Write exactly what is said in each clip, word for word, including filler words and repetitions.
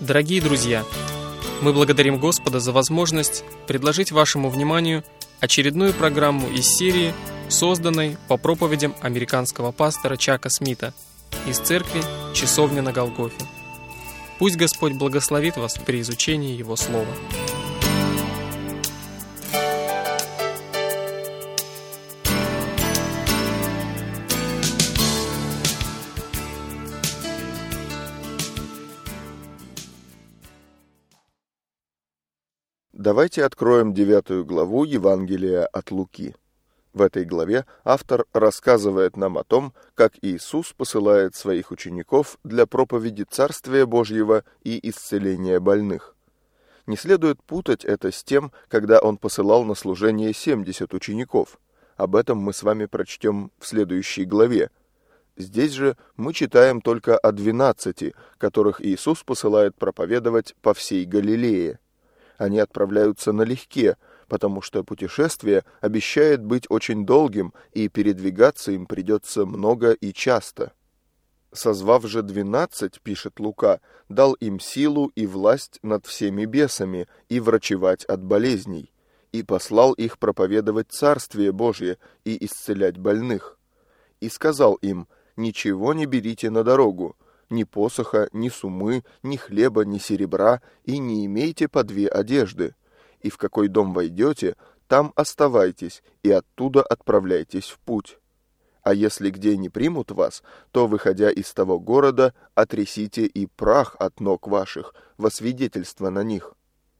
Дорогие друзья, мы благодарим Господа за возможность предложить вашему вниманию очередную программу из серии, созданной по проповедям американского пастора Чака Смита из церкви «Часовня на Голгофе». Пусть Господь благословит вас при изучении Его Слова. Давайте откроем девятую главу Евангелия от Луки. В этой главе автор рассказывает нам о том, как Иисус посылает своих учеников для проповеди Царствия Божьего и исцеления больных. Не следует путать это с тем, когда он посылал на служение семьдесят учеников. Об этом мы с вами прочтем в следующей главе. Здесь же мы читаем только о двенадцати, которых Иисус посылает проповедовать по всей Галилее. Они отправляются налегке, потому что путешествие обещает быть очень долгим, и передвигаться им придется много и часто. «Созвав же двенадцать, — пишет Лука, — дал им силу и власть над всеми бесами и врачевать от болезней, и послал их проповедовать Царствие Божие и исцелять больных. И сказал им: ничего не берите на дорогу, ни посоха, ни сумы, ни хлеба, ни серебра, и не имейте по две одежды. И в какой дом войдете, там оставайтесь, и оттуда отправляйтесь в путь. А если где не примут вас, то, выходя из того города, отрясите и прах от ног ваших, во свидетельство на них».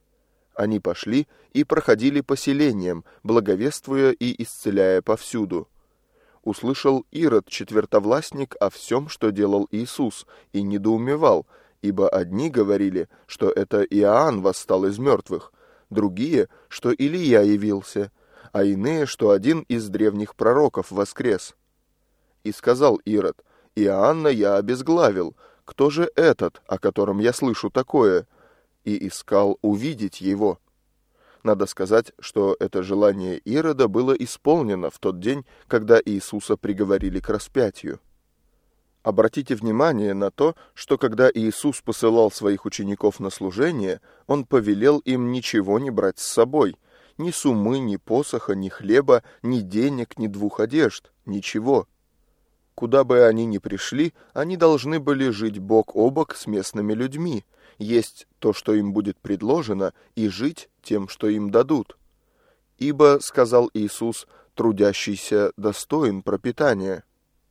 Они пошли и проходили по селениям, благовествуя и исцеляя повсюду. Услышал Ирод, четвертовластник, о всем, что делал Иисус, и недоумевал, ибо одни говорили, что это Иоанн восстал из мертвых, другие, что Илия явился, а иные, что один из древних пророков воскрес. И сказал Ирод: «Иоанна я обезглавил, кто же этот, о котором я слышу такое?» И искал увидеть его. Надо сказать, что это желание Ирода было исполнено в тот день, когда Иисуса приговорили к распятию. Обратите внимание на то, что когда Иисус посылал своих учеников на служение, Он повелел им ничего не брать с собой, ни сумы, ни посоха, ни хлеба, ни денег, ни двух одежд, ничего. Куда бы они ни пришли, они должны были жить бок о бок с местными людьми, есть то, что им будет предложено, и жить тем, что им дадут. «Ибо, — сказал Иисус, — трудящийся достоин пропитания».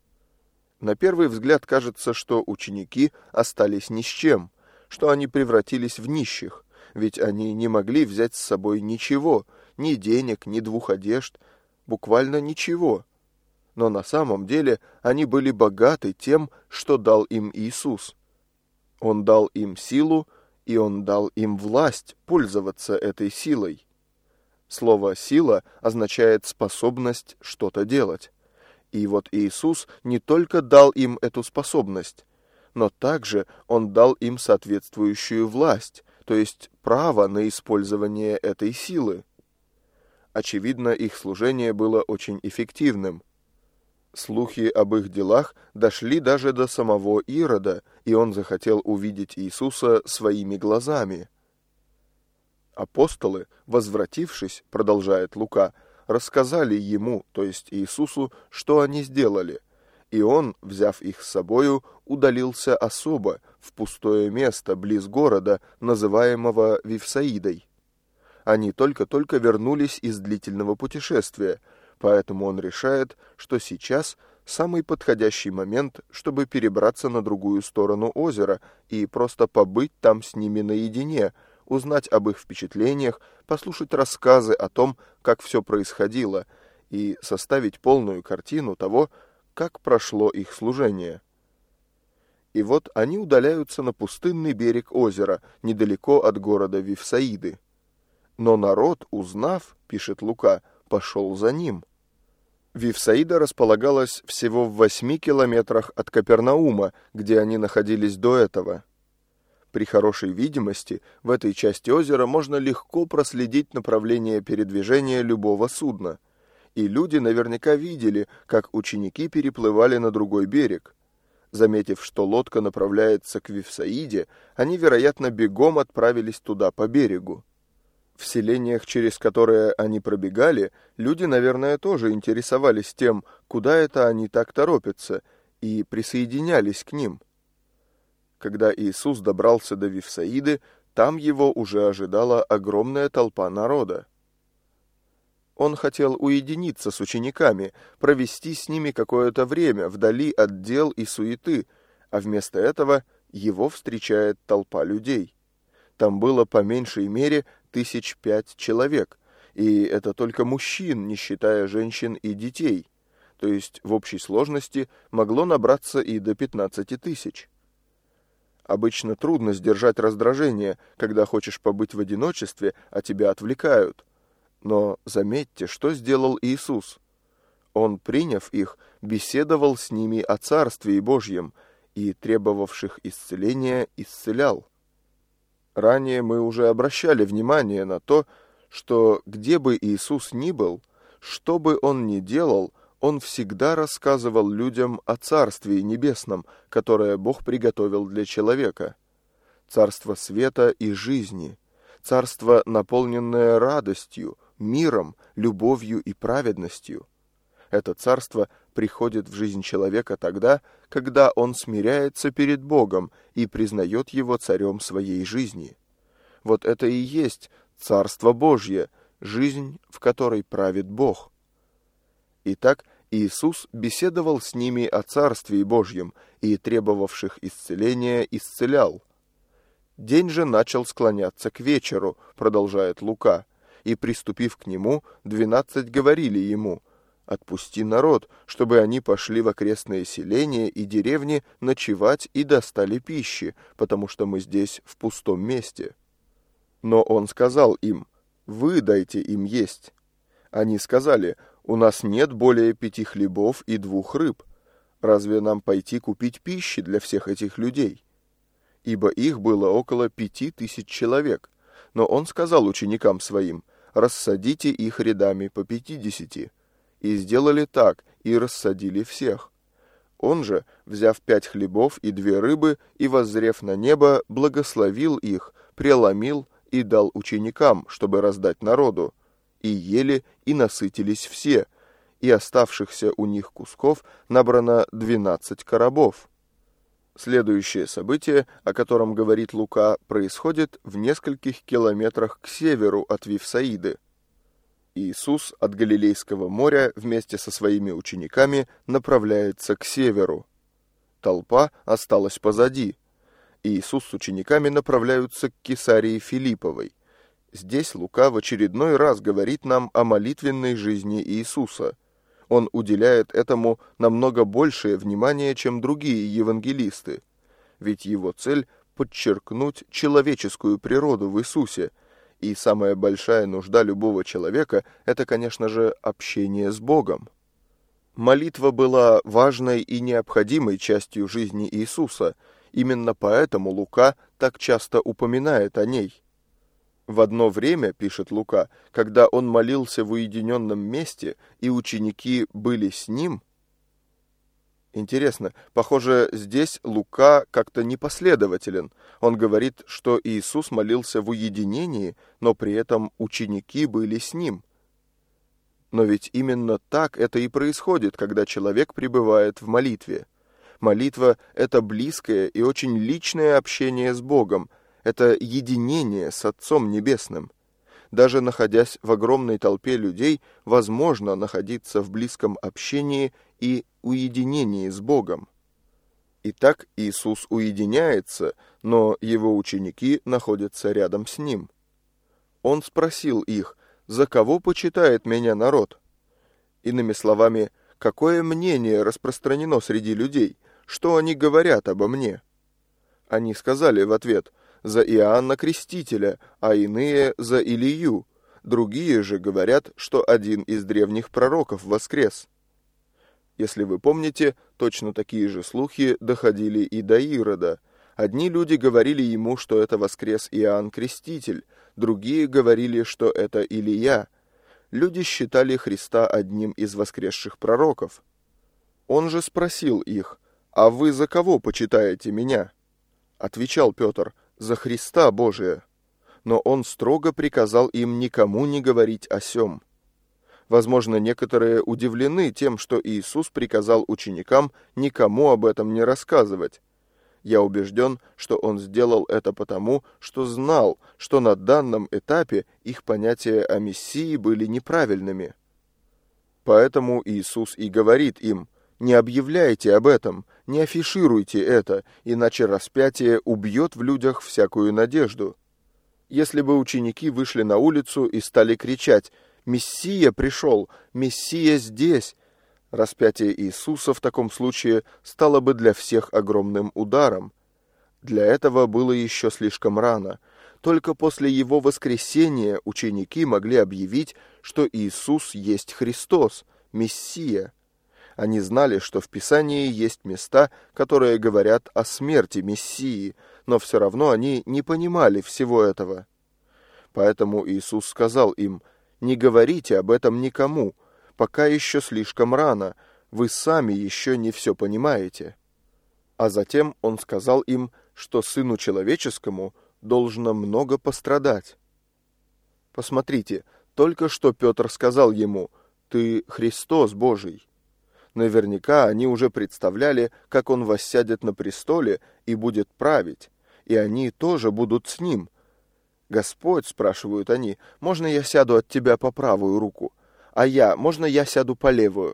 На первый взгляд кажется, что ученики остались ни с чем, что они превратились в нищих, ведь они не могли взять с собой ничего, ни денег, ни двух одежд, буквально ничего. Но на самом деле они были богаты тем, что дал им Иисус. Он дал им силу, и Он дал им власть пользоваться этой силой. Слово «сила» означает способность что-то делать. И вот Иисус не только дал им эту способность, но также Он дал им соответствующую власть, то есть право на использование этой силы. Очевидно, их служение было очень эффективным. Слухи об их делах дошли даже до самого Ирода, и он захотел увидеть Иисуса своими глазами. Апостолы, возвратившись, продолжает Лука, рассказали ему, то есть Иисусу, что они сделали, и он, взяв их с собою, удалился особо в пустое место близ города, называемого Вифсаидой. Они только-только вернулись из длительного путешествия, поэтому он решает, что сейчас самый подходящий момент, чтобы перебраться на другую сторону озера и просто побыть там с ними наедине, узнать об их впечатлениях, послушать рассказы о том, как все происходило, и составить полную картину того, как прошло их служение. И вот они удаляются на пустынный берег озера, недалеко от города Вифсаиды. Но народ, узнав, пишет Лука, пошел за ним. Вифсаида располагалась всего в восьми километрах от Капернаума, где они находились до этого. При хорошей видимости в этой части озера можно легко проследить направление передвижения любого судна. И люди наверняка видели, как ученики переплывали на другой берег. Заметив, что лодка направляется к Вифсаиде, они, вероятно, бегом отправились туда по берегу. В селениях, через которые они пробегали, люди, наверное, тоже интересовались тем, куда это они так торопятся, и присоединялись к ним. Когда Иисус добрался до Вифсаиды, там его уже ожидала огромная толпа народа. Он хотел уединиться с учениками, провести с ними какое-то время вдали от дел и суеты, а вместо этого его встречает толпа людей. Там было по меньшей мере тысяч пять человек, и это только мужчин, не считая женщин и детей, то есть в общей сложности могло набраться и до пятнадцати тысяч. Обычно трудно сдержать раздражение, когда хочешь побыть в одиночестве, а тебя отвлекают. Но заметьте, что сделал Иисус. Он, приняв их, беседовал с ними о Царстве Божьем и требовавших исцеления исцелял. Ранее мы уже обращали внимание на то, что где бы Иисус ни был, что бы Он ни делал, Он всегда рассказывал людям о Царстве Небесном, которое Бог приготовил для человека. Царство света и жизни, царство, наполненное радостью, миром, любовью и праведностью. Это царство приходит в жизнь человека тогда, когда он смиряется перед Богом и признает Его царем своей жизни. Вот это и есть Царство Божье, жизнь, в которой правит Бог. Итак, Иисус беседовал с ними о Царстве Божьем и требовавших исцеления исцелял. День же начал склоняться к вечеру, продолжает Лука, и, приступив к нему, двенадцать говорили ему: «Отпусти народ, чтобы они пошли в окрестные селения и деревни ночевать и достали пищи, потому что мы здесь в пустом месте». Но он сказал им: «Вы дайте им есть». Они сказали: «У нас нет более пяти хлебов и двух рыб. Разве нам пойти купить пищи для всех этих людей?» Ибо их было около пяти тысяч человек. Но он сказал ученикам своим: «Рассадите их рядами по пятидесяти». И сделали так, и рассадили всех. Он же, взяв пять хлебов и две рыбы, и воззрев на небо, благословил их, преломил и дал ученикам, чтобы раздать народу. И ели, и насытились все, и оставшихся у них кусков набрано двенадцать коробов. Следующее событие, о котором говорит Лука, происходит в нескольких километрах к северу от Вифсаиды. Иисус от Галилейского моря вместе со своими учениками направляется к северу. Толпа осталась позади. Иисус с учениками направляются к Кесарии Филипповой. Здесь Лука в очередной раз говорит нам о молитвенной жизни Иисуса. Он уделяет этому намного большее внимание, чем другие евангелисты. Ведь его цель – подчеркнуть человеческую природу в Иисусе. И самая большая нужда любого человека – это, конечно же, общение с Богом. Молитва была важной и необходимой частью жизни Иисуса. Именно поэтому Лука так часто упоминает о ней. В одно время, пишет Лука, когда он молился в уединенном месте, и ученики были с ним. Интересно, похоже, здесь Лука как-то непоследователен. Он говорит, что Иисус молился в уединении, но при этом ученики были с ним. Но ведь именно так это и происходит, когда человек пребывает в молитве. Молитва – это близкое и очень личное общение с Богом, это единение с Отцом Небесным. Даже находясь в огромной толпе людей, возможно находиться в близком общении и уединении с Богом. Итак, Иисус уединяется, но его ученики находятся рядом с ним. Он спросил их: «За кого почитает меня народ?» Иными словами, какое мнение распространено среди людей, что они говорят обо мне? Они сказали в ответ: «За Иоанна Крестителя, а иные за Илию. Другие же говорят, что один из древних пророков воскрес». Если вы помните, точно такие же слухи доходили и до Ирода. Одни люди говорили ему, что это воскрес Иоанн Креститель, другие говорили, что это Илия. Люди считали Христа одним из воскресших пророков. Он же спросил их: «А вы за кого почитаете меня?» Отвечал Петр: «За Христа Божия». Но он строго приказал им никому не говорить о сем. Возможно, некоторые удивлены тем, что Иисус приказал ученикам никому об этом не рассказывать. Я убежден, что он сделал это потому, что знал, что на данном этапе их понятия о Мессии были неправильными. Поэтому Иисус и говорит им: «Не объявляйте об этом, не афишируйте это, иначе распятие убьет в людях всякую надежду». Если бы ученики вышли на улицу и стали кричать: «Мессия пришел! Мессия здесь!», распятие Иисуса в таком случае стало бы для всех огромным ударом. Для этого было еще слишком рано. Только после его воскресения ученики могли объявить, что Иисус есть Христос, Мессия. Они знали, что в Писании есть места, которые говорят о смерти Мессии, но все равно они не понимали всего этого. Поэтому Иисус сказал им: «Не говорите об этом никому, пока еще слишком рано, вы сами еще не все понимаете». А затем Он сказал им, что Сыну Человеческому должно много пострадать. Посмотрите, только что Петр сказал ему: «Ты Христос Божий». Наверняка они уже представляли, как он воссядет на престоле и будет править, и они тоже будут с ним. «Господь, — спрашивают они, — можно я сяду от тебя по правую руку? А я, можно я сяду по левую?»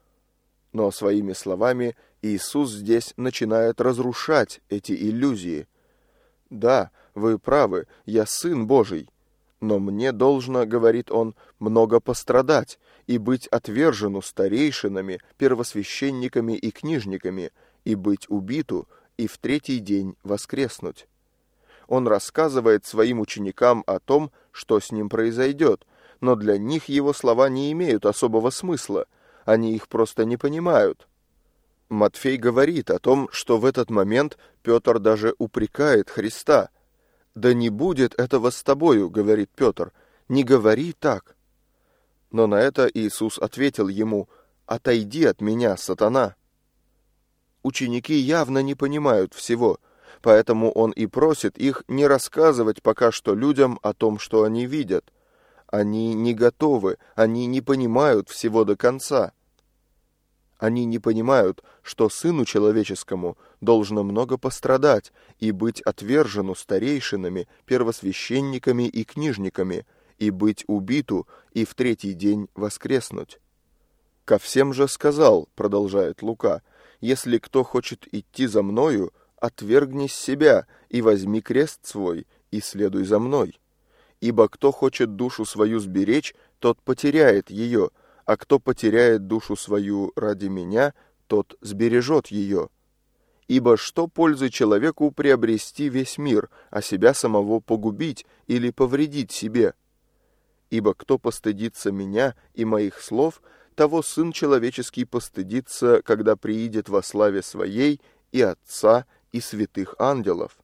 Но своими словами Иисус здесь начинает разрушать эти иллюзии. «Да, вы правы, я Сын Божий, но мне должно, — говорит Он, — много пострадать и быть отвержену старейшинами, первосвященниками и книжниками, и быть убиту, и в третий день воскреснуть». Он рассказывает своим ученикам о том, что с ним произойдет, но для них его слова не имеют особого смысла, они их просто не понимают. Матфей говорит о том, что в этот момент Петр даже упрекает Христа. «Да не будет этого с тобою, — говорит Петр, — не говори так». Но на это Иисус ответил ему: «Отойди от меня, сатана». Ученики явно не понимают всего, поэтому Он и просит их не рассказывать пока что людям о том, что они видят. Они не готовы, они не понимают всего до конца. Они не понимают, что Сыну Человеческому должно много пострадать и быть отвержену старейшинами, первосвященниками и книжниками, и быть убиту, и в третий день воскреснуть. «Ко всем же сказал, — продолжает Лука, — если кто хочет идти за мною, отвергни себя и возьми крест свой, и следуй за мной. Ибо кто хочет душу свою сберечь, тот потеряет ее, а кто потеряет душу свою ради меня, тот сбережет ее. Ибо что пользы человеку приобрести весь мир, а себя самого погубить или повредить себе? Ибо кто постыдится меня и моих слов, того Сын Человеческий постыдится, когда приидет во славе Своей и Отца, и святых ангелов».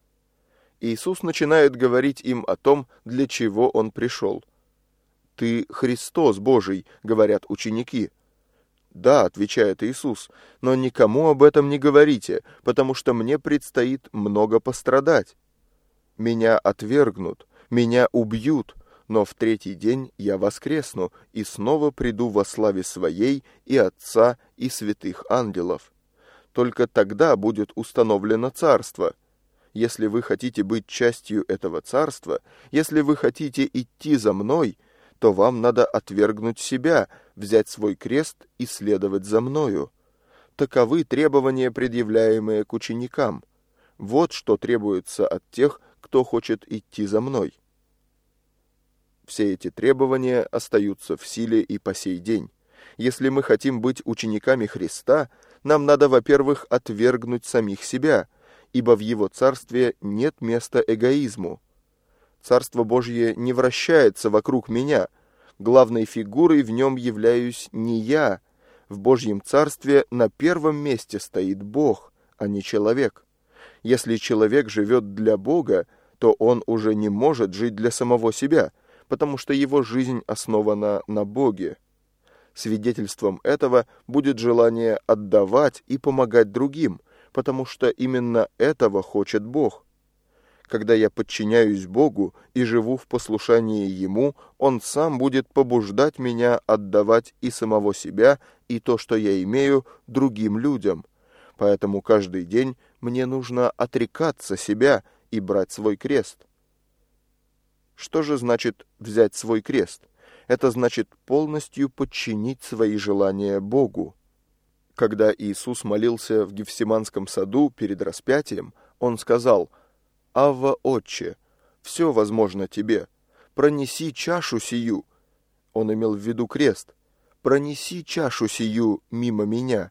Иисус начинает говорить им о том, для чего Он пришел. «Ты Христос Божий, — говорят ученики». «Да, — отвечает Иисус, — но никому об этом не говорите, потому что мне предстоит много пострадать. Меня отвергнут, меня убьют, но в третий день я воскресну и снова приду во славе Своей и Отца, и святых ангелов. Только тогда будет установлено царство. Если вы хотите быть частью этого царства, если вы хотите идти за мной, то вам надо отвергнуть себя, взять свой крест и следовать за мною. Таковы требования, предъявляемые к ученикам. Вот что требуется от тех, кто хочет идти за мной». Все эти требования остаются в силе и по сей день. Если мы хотим быть учениками Христа, нам надо, во-первых, отвергнуть самих себя, ибо в Его Царстве нет места эгоизму. Царство Божье не вращается вокруг меня. Главной фигурой в нем являюсь не я. В Божьем Царстве на первом месте стоит Бог, а не человек. Если человек живет для Бога, то он уже не может жить для самого себя, потому что его жизнь основана на Боге. Свидетельством этого будет желание отдавать и помогать другим, потому что именно этого хочет Бог. Когда я подчиняюсь Богу и живу в послушании Ему, Он сам будет побуждать меня отдавать и самого себя, и то, что я имею, другим людям. Поэтому каждый день мне нужно отрекаться себя и брать свой крест. Что же значит взять свой крест? Это значит полностью подчинить свои желания Богу. Когда Иисус молился в Гефсиманском саду перед распятием, Он сказал: «Авва, Отче, все возможно Тебе, пронеси чашу сию». Он имел в виду крест. «Пронеси чашу сию мимо меня.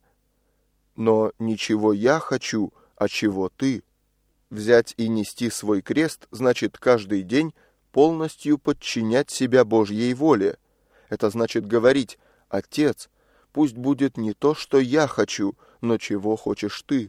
Но ничего я хочу, а чего Ты». Взять и нести свой крест значит каждый день полностью подчинять себя Божьей воле. Это значит говорить: «Отец, пусть будет не то, что я хочу, но чего хочешь Ты».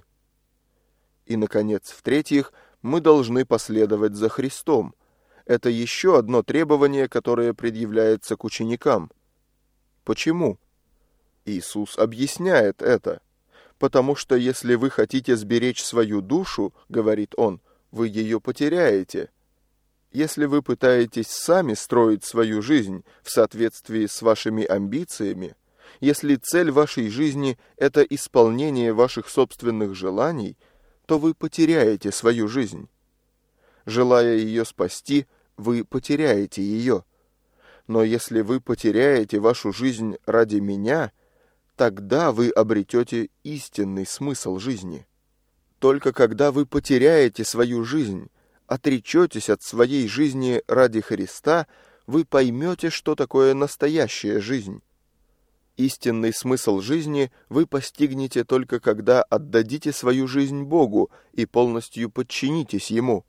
И, наконец, в-третьих, мы должны последовать за Христом. Это еще одно требование, которое предъявляется к ученикам. Почему? Иисус объясняет это. Потому что если вы хотите сберечь свою душу, говорит Он, вы ее потеряете. Если вы пытаетесь сами строить свою жизнь в соответствии с вашими амбициями, если цель вашей жизни – это исполнение ваших собственных желаний, то вы потеряете свою жизнь. Желая ее спасти, вы потеряете ее. Но если вы потеряете вашу жизнь ради меня, тогда вы обретете истинный смысл жизни. Только когда вы потеряете свою жизнь, отречетесь от своей жизни ради Христа, вы поймете, что такое настоящая жизнь. Истинный смысл жизни вы постигнете только когда отдадите свою жизнь Богу и полностью подчинитесь Ему.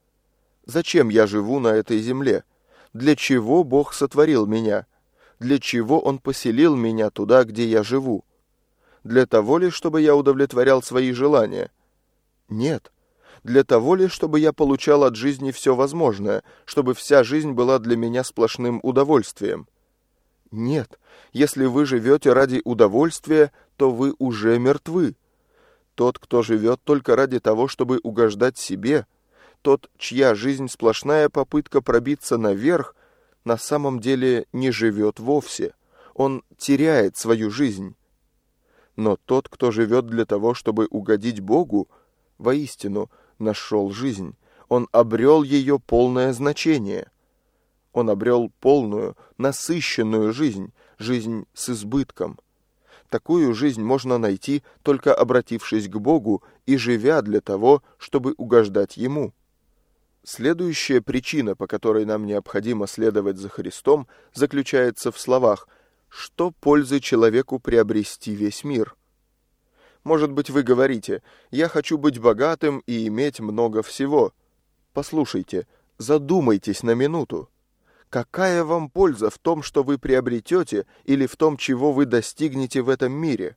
Зачем я живу на этой земле? Для чего Бог сотворил меня? Для чего Он поселил меня туда, где я живу? Для того ли, чтобы я удовлетворял свои желания? Нет. Для того ли, чтобы я получал от жизни все возможное, чтобы вся жизнь была для меня сплошным удовольствием? Нет. Если вы живете ради удовольствия, то вы уже мертвы. Тот, кто живет только ради того, чтобы угождать себе, тот, чья жизнь сплошная попытка пробиться наверх, на самом деле не живет вовсе. Он теряет свою жизнь. Но тот, кто живет для того, чтобы угодить Богу, воистину нашел жизнь. Он обрел ее полное значение. Он обрел полную, насыщенную жизнь, жизнь с избытком. Такую жизнь можно найти, только обратившись к Богу и живя для того, чтобы угождать Ему. Следующая причина, по которой нам необходимо следовать за Христом, заключается в словах: «Что пользы человеку приобрести весь мир?» Может быть, вы говорите: «Я хочу быть богатым и иметь много всего». Послушайте, задумайтесь на минуту. Какая вам польза в том, что вы приобретете, или в том, чего вы достигнете в этом мире?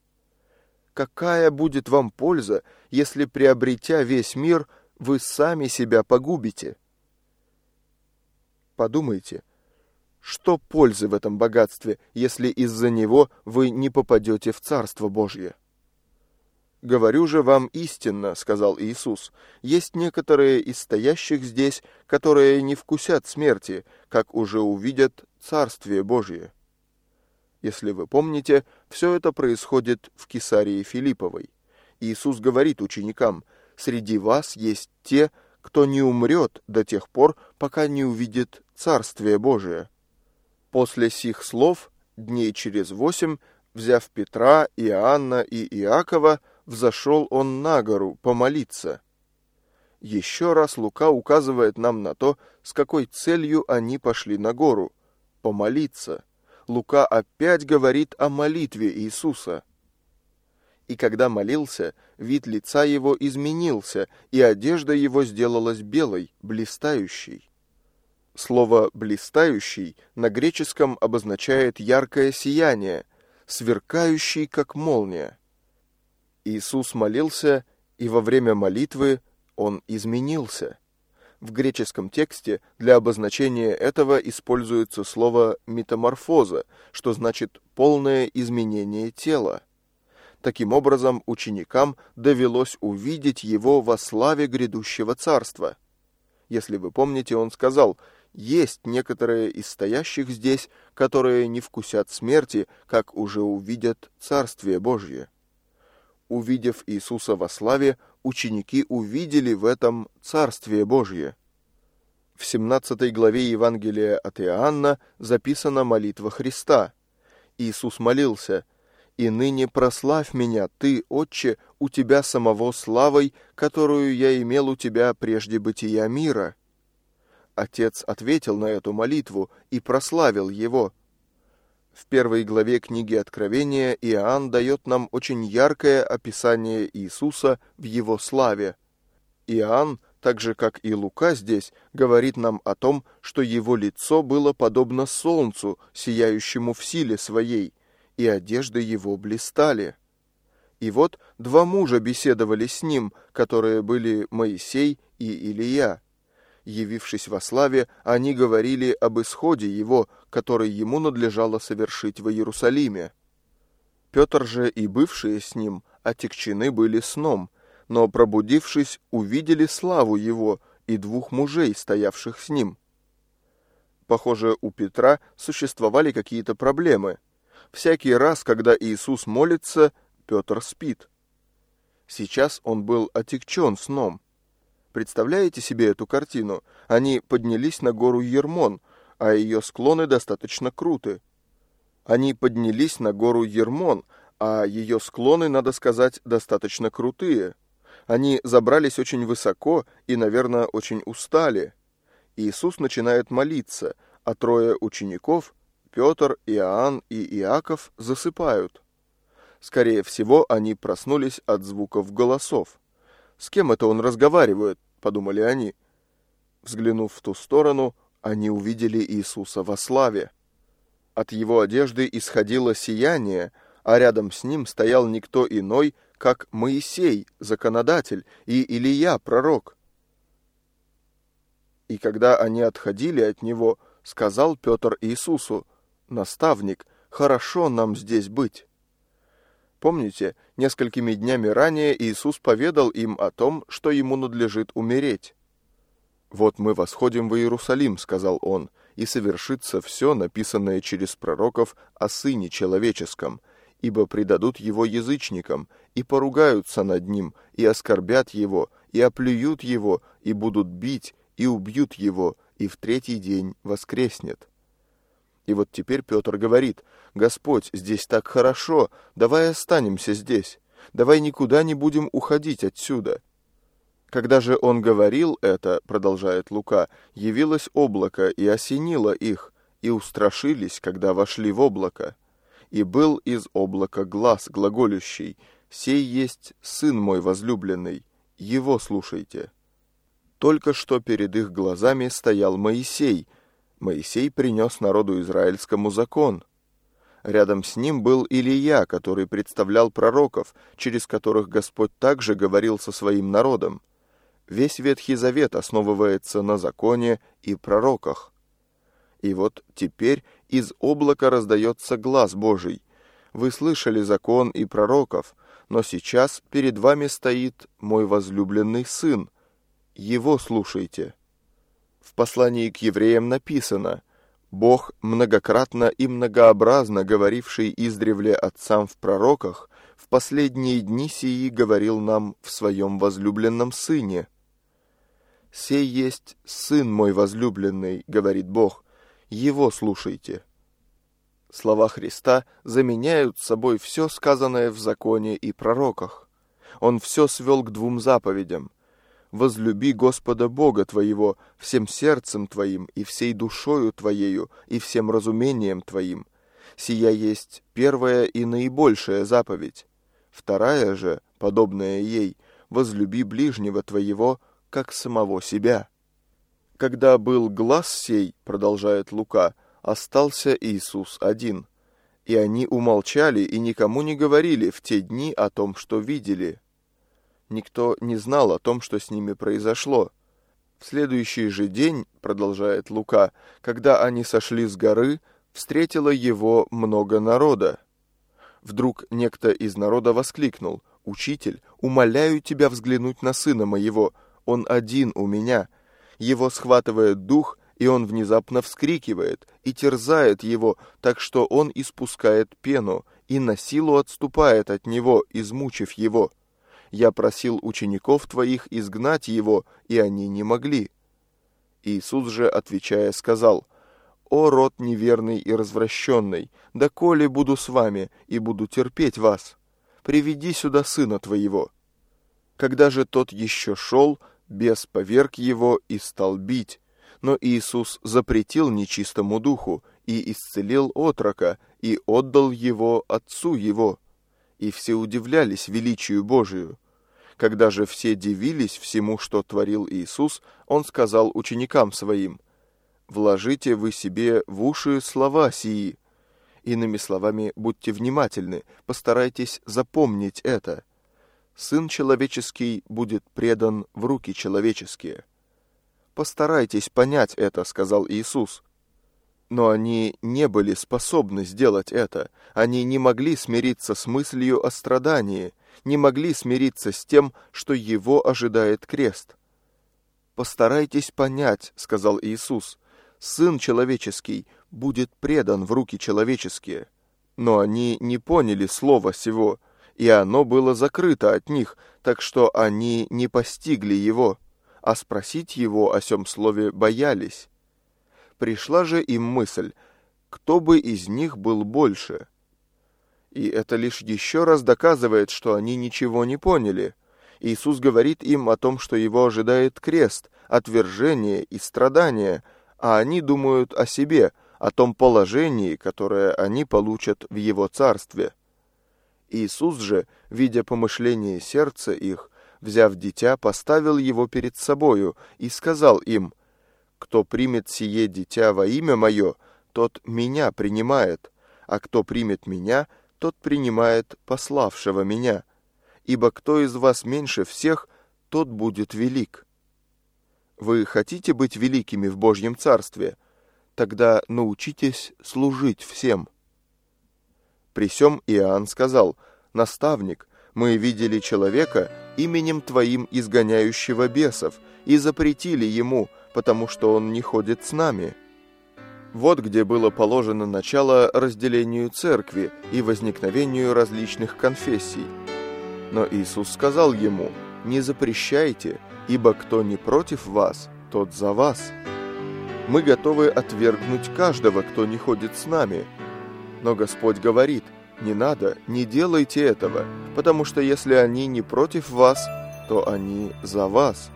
Какая будет вам польза, если, приобретя весь мир, вы сами себя погубите? Подумайте, что пользы в этом богатстве, если из-за него вы не попадете в Царство Божье? «Говорю же вам истинно, — сказал Иисус, — есть некоторые из стоящих здесь, которые не вкусят смерти, как уже увидят Царствие Божие». Если вы помните, все это происходит в Кесарии Филипповой. Иисус говорит ученикам: «Среди вас есть те, кто не умрет до тех пор, пока не увидит Царствие Божие». После сих слов, дней через восемь, взяв Петра, Иоанна и Иакова, взошел он на гору помолиться. Еще раз Лука указывает нам на то, с какой целью они пошли на гору — помолиться. Лука опять говорит о молитве Иисуса. И когда молился, вид лица его изменился, и одежда его сделалась белой, блистающей. Слово «блистающий» на греческом обозначает яркое сияние, сверкающий, как молния. Иисус молился, и во время молитвы Он изменился. В греческом тексте для обозначения этого используется слово «метаморфоза», что значит «полное изменение тела». Таким образом, ученикам довелось увидеть его во славе грядущего царства. Если вы помните, он сказал: «Есть некоторые из стоящих здесь, которые не вкусят смерти, как уже увидят Царствие Божье». Увидев Иисуса во славе, ученики увидели в этом Царствие Божье. В семнадцатой главе Евангелия от Иоанна записана молитва Христа. Иисус молился: «И ныне прославь меня, Ты, Отче, у Тебя самого славой, которую я имел у Тебя прежде бытия мира». Отец ответил на эту молитву и прославил Его. В первой главе книги Откровения Иоанн дает нам очень яркое описание Иисуса в Его славе. Иоанн, так же как и Лука здесь, говорит нам о том, что Его лицо было подобно солнцу, сияющему в силе своей, и одежды Его блистали. И вот два мужа беседовали с Ним, которые были Моисей и Илия. Явившись во славе, они говорили об исходе Его, который Ему надлежало совершить в Иерусалиме. Петр же и бывшие с Ним отягчены были сном, но, пробудившись, увидели славу Его и двух мужей, стоявших с Ним. Похоже, у Петра существовали какие-то проблемы. Всякий раз, когда Иисус молится, Петр спит. Сейчас он был отягчен сном. Представляете себе эту картину? Они поднялись на гору Ермон, а ее склоны достаточно круты. Они поднялись на гору Ермон, а ее склоны, надо сказать, достаточно крутые. Они забрались очень высоко и, наверное, очень устали. Иисус начинает молиться, а трое учеников, Петр, Иоанн и Иаков, засыпают. Скорее всего, они проснулись от звуков голосов. «С кем это он разговаривает?» — подумали они. Взглянув в ту сторону, они увидели Иисуса во славе. От его одежды исходило сияние, а рядом с ним стоял никто иной, как Моисей, законодатель, и Илия, пророк. И когда они отходили от него, сказал Петр Иисусу: «Наставник, хорошо нам здесь быть». Помните, несколькими днями ранее Иисус поведал им о том, что ему надлежит умереть. «Вот мы восходим в Иерусалим», — сказал он, — «и совершится все, написанное через пророков о Сыне Человеческом, ибо предадут его язычникам, и поругаются над ним, и оскорбят его, и оплюют его, и будут бить, и убьют его, и в третий день воскреснет». И вот теперь Петр говорит: «Господь, здесь так хорошо, давай останемся здесь, давай никуда не будем уходить отсюда». Когда же он говорил это, продолжает Лука, явилось облако и осенило их, и устрашились, когда вошли в облако. И был из облака глас глаголющий: «Сей есть Сын мой возлюбленный, его слушайте». Только что перед их глазами стоял Моисей. Моисей принес народу израильскому закон. Рядом с ним был Илия, который представлял пророков, через которых Господь также говорил со своим народом. Весь Ветхий Завет основывается на законе и пророках. И вот теперь из облака раздается глас Божий. Вы слышали закон и пророков, но сейчас перед вами стоит мой возлюбленный Сын. Его слушайте. В послании к евреям написано: «Бог, многократно и многообразно говоривший издревле отцам в пророках, в последние дни сии говорил нам в своем возлюбленном Сыне». «Сей есть Сын мой возлюбленный, — говорит Бог, — его слушайте». Слова Христа заменяют собой все сказанное в законе и пророках. Он все свел к двум заповедям: «Возлюби Господа Бога твоего всем сердцем твоим и всей душою твоею и всем разумением твоим». Сия есть первая и наибольшая заповедь. Вторая же, подобная ей: «Возлюби ближнего твоего, как самого себя». Когда был глас сей, продолжает Лука, остался Иисус один, и они умолчали и никому не говорили в те дни о том, что видели. Никто не знал о том, что с ними произошло. В следующий же день, продолжает Лука, когда они сошли с горы, встретило его много народа. Вдруг некто из народа воскликнул: «Учитель, умоляю тебя взглянуть на сына моего, он один у меня». Его схватывает дух, и он внезапно вскрикивает и терзает его, так что он испускает пену и на силу отступает от него, измучив его. Я просил учеников твоих изгнать его, и они не могли». Иисус же, отвечая, сказал: «О род неверный и развращенный, доколе буду с вами и буду терпеть вас? Приведи сюда сына твоего». Когда же тот еще шел, бес поверг его и стал бить. Но Иисус запретил нечистому духу и исцелил отрока, и отдал его отцу его. И все удивлялись величию Божию. Когда же все дивились всему, что творил Иисус, он сказал ученикам своим: «Вложите вы себе в уши слова сии». Иными словами, будьте внимательны, постарайтесь запомнить это. Сын человеческий будет предан в руки человеческие. «Постарайтесь понять это», — сказал Иисус. Но они не были способны сделать это. Они не могли смириться с мыслью о страдании, не могли смириться с тем, что его ожидает крест. «Постарайтесь понять», — сказал Иисус, — «Сын человеческий будет предан в руки человеческие». Но они не поняли слова сего, и оно было закрыто от них, так что они не постигли его, а спросить его о сем слове боялись. Пришла же им мысль, кто бы из них был больше. И это лишь еще раз доказывает, что они ничего не поняли. Иисус говорит им о том, что его ожидает крест, отвержение и страдания, а они думают о себе, о том положении, которое они получат в его царстве. Иисус же, видя помышление сердца их, взяв дитя, поставил его перед собою и сказал им: «Кто примет сие дитя во имя мое, тот меня принимает, а кто примет меня, тот принимает пославшего меня. Ибо кто из вас меньше всех, тот будет велик». Вы хотите быть великими в Божьем Царстве? Тогда научитесь служить всем. При сем Иоанн сказал: «Наставник, мы видели человека, именем Твоим изгоняющего бесов, и запретили ему, потому что он не ходит с нами». Вот где было положено начало разделению церкви и возникновению различных конфессий. Но Иисус сказал ему: «Не запрещайте, ибо кто не против вас, тот за вас. Мы готовы отвергнуть каждого, кто не ходит с нами». Но Господь говорит: «Не надо, не делайте этого, потому что если они не против вас, то они за вас».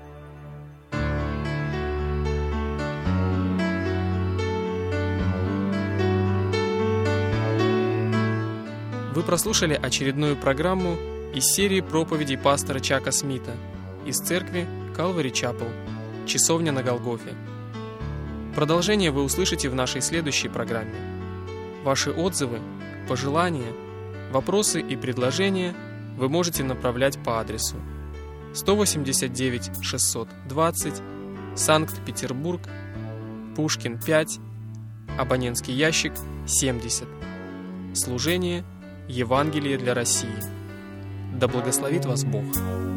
Вы прослушали очередную программу из серии проповедей пастора Чака Смита из церкви Calvary Chapel, Часовня на Голгофе. Продолжение вы услышите в нашей следующей программе. Ваши отзывы, пожелания, вопросы и предложения вы можете направлять по адресу сто восемьдесят девять шестьсот двадцать, Санкт-Петербург, Пушкин пять, абонентский ящик семьдесят. Служение Евангелие для России. Да благословит вас Бог!